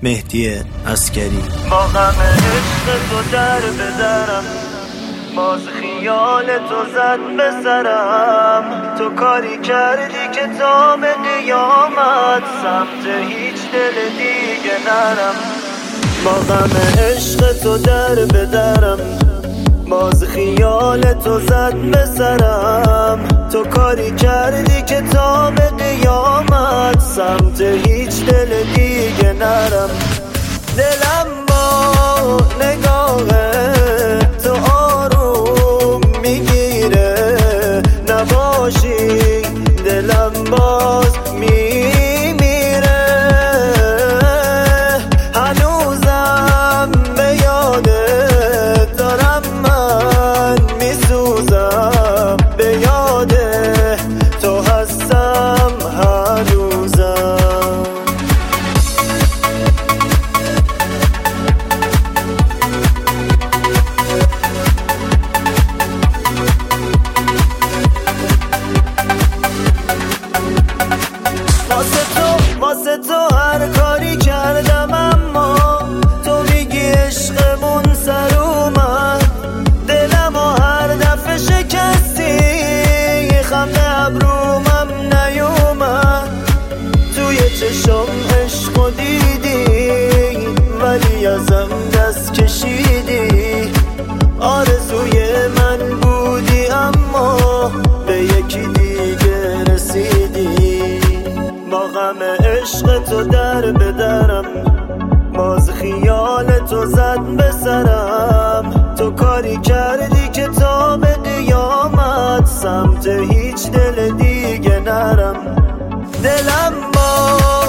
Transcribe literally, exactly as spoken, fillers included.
مهدی عسکری. با غم عشق تو در بدرم، باز خیال تو زد به سرم. تو کاری کردی که تا به قیامت سمت هیچ دل دیگه نرم. با غم عشق تو در بدرم، باز خیال تو زد به سرم. تو کاری کردی که تا به قیامت سمت هیچ دل دیگه نرم. دلم با نگاه تو آروم میگیره، نباشی دلم باز میمیره. هنوزم به یادت دارم، من میسوزم به یاد تو هستم هنوزم. واسه تو هر کاری کردم، اما تو میگی عشقمون سر اومد. دلم و هر دفعه شکستی، خنده ابرومم نیومد. توی چشم عشقو دیدی، ولی ازم دست کشیدی. آرزوی من بودی، اما به یکی دیگه رسیدی. با غم عشق تو در بدرم، باز خیال تو زد به سرم. تو کاری کردی که تا به قیامت سمت هیچ دل دیگه نرم. دلم با